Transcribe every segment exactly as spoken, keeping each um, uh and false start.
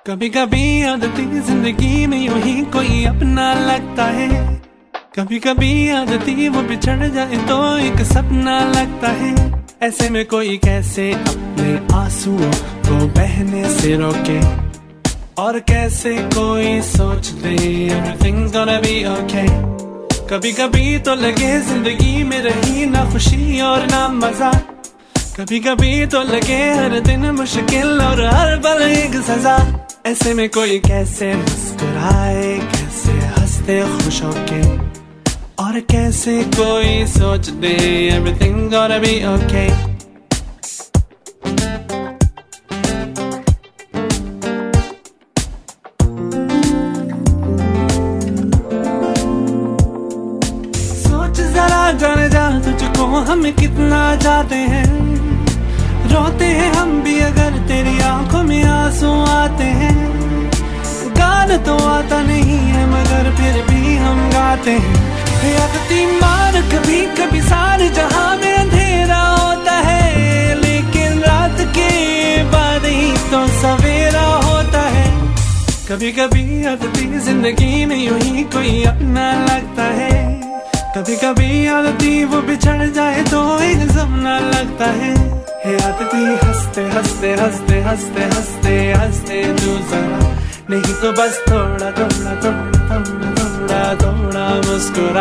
कभी कभी आदती जिंदगी में यूं ही कोई अपना लगता है। कभी कभी आदती वो बिछड़ जाए तो एक सपना लगता है। ऐसे में कोई कैसे अपने आंसुओं को बहने से रोके, और कैसे कोई सोच दे everything's gonna be okay। कभी कभी तो लगे जिंदगी में रही ना खुशी और ना मजा, कभी कभी तो लगे हर दिन मुश्किल और हर पल एक सजा। ऐसे में कोई कैसे मुस्कुराए, कैसे हंसते खुश होके, और कैसे कोई सोच दे everything's gonna be okay। सोच जरा जाने जा तुझको हम कितना जाते हैं, रोते हैं हम भी अगर तेरी आंखों में आंसू आते हैं। गाना तो आता नहीं है मगर फिर भी हम गाते हैं। आदती मार कभी कभी सारे जहां में अंधेरा होता है, लेकिन रात के बाद ही तो सवेरा होता है। कभी कभी आदती जिंदगी में यूं ही कोई अपना लगता है। कभी कभी आदती वो बिछड़ जाए तो एक सपना लगता है। हे आदती हंसते हंसते हंसते हंसते हंसते हंसते तू जरा, नहीं तो बस थोड़ा थोड़ा थोड़ा थोड़ा थोड़ा थोड़ा मुस्कुरा।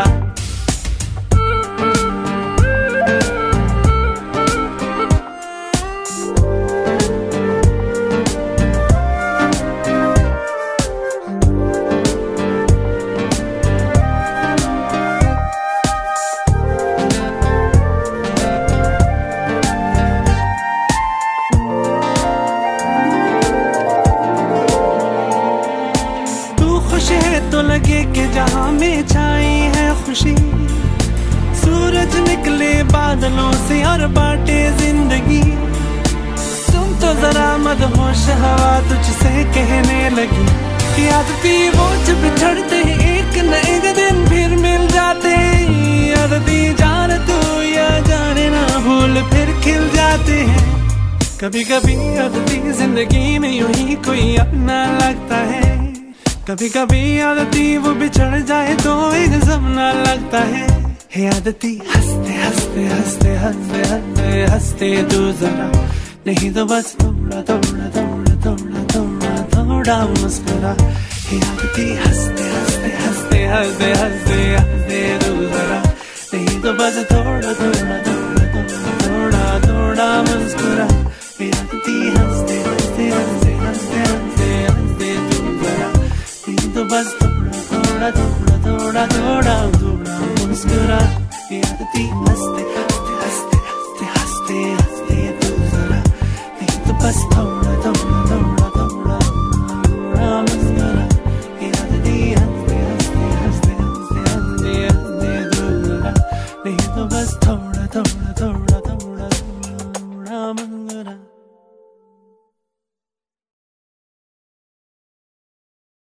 तो लगे कि जहां में छाई है खुशी, सूरज निकले बादलों से और बांटे जिंदगी। सुन तो जरा मदहोश हवा तुझसे कहने लगी कि आदती वो जब बिछड़ते एक न एक दिन फिर मिल जाते। आदती जान तू या जाने ना भूल फिर खिल जाते हैं। कभी कभी आदती जिंदगी में यूं ही कोई अपना लगता है। कभी कभी आदती वो बिछड़ जाए तो एक सपना लगता है। हे आदती हंसते हंसते हंसते हंसते हंसते हंसते तू जरा, नहीं तो बस थोड़ा थोड़ा थोड़ा थोड़ा थोड़ा थोड़ा मुस्कुरा। हे आदती हंसते हंसते हंसते हंसते हंसते हंसते तू जरा, नहीं तो बस थोड़ा थोड़ा थोड़ा थोड़ा थोड़ा थोड़ा मुस्कुरा। हे आदती हंसते हंसते हंसते हंसते हंसते हंसते तू जरा, तो बस थोड़ा थोड़ा थोड़ा थोड़ा थोड़ा थोड़ा मुस्कुरा। ये आदती हंसते हंसते हंसते हंसते हंसते हंसते तू जरा, नहीं तो बस थोड़ा थोड़ा थोड़ा थोड़ा थोड़ा मुस्कुरा। ये आदती हंसते हंसते हंसते हंसते हंसते हंसते तू जरा, नहीं तो बस थोड़ा